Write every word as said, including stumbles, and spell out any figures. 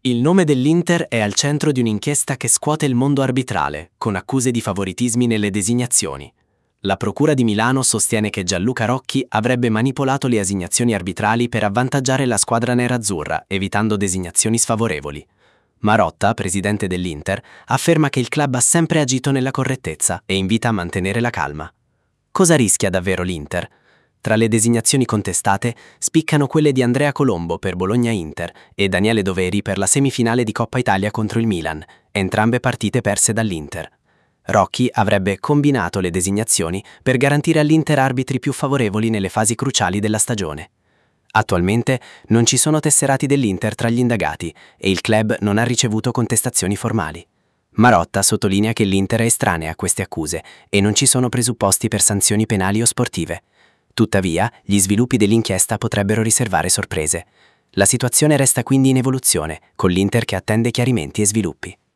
Il nome dell'Inter è al centro di un'inchiesta che scuote il mondo arbitrale, con accuse di favoritismi nelle designazioni. La Procura di Milano sostiene che Gianluca Rocchi avrebbe manipolato le assignazioni arbitrali per avvantaggiare la squadra nerazzurra, evitando designazioni sfavorevoli. Marotta, presidente dell'Inter, afferma che il club ha sempre agito nella correttezza e invita a mantenere la calma. Cosa rischia davvero l'Inter? Tra le designazioni contestate spiccano quelle di Andrea Colombo per Bologna-Inter e Daniele Doveri per la semifinale di Coppa Italia contro il Milan, entrambe partite perse dall'Inter. Rocchi avrebbe combinato le designazioni per garantire all'Inter arbitri più favorevoli nelle fasi cruciali della stagione. Attualmente non ci sono tesserati dell'Inter tra gli indagati e il club non ha ricevuto contestazioni formali. Marotta sottolinea che l'Inter è estranea a queste accuse e non ci sono presupposti per sanzioni penali o sportive. Tuttavia, gli sviluppi dell'inchiesta potrebbero riservare sorprese. La situazione resta quindi in evoluzione, con l'Inter che attende chiarimenti e sviluppi.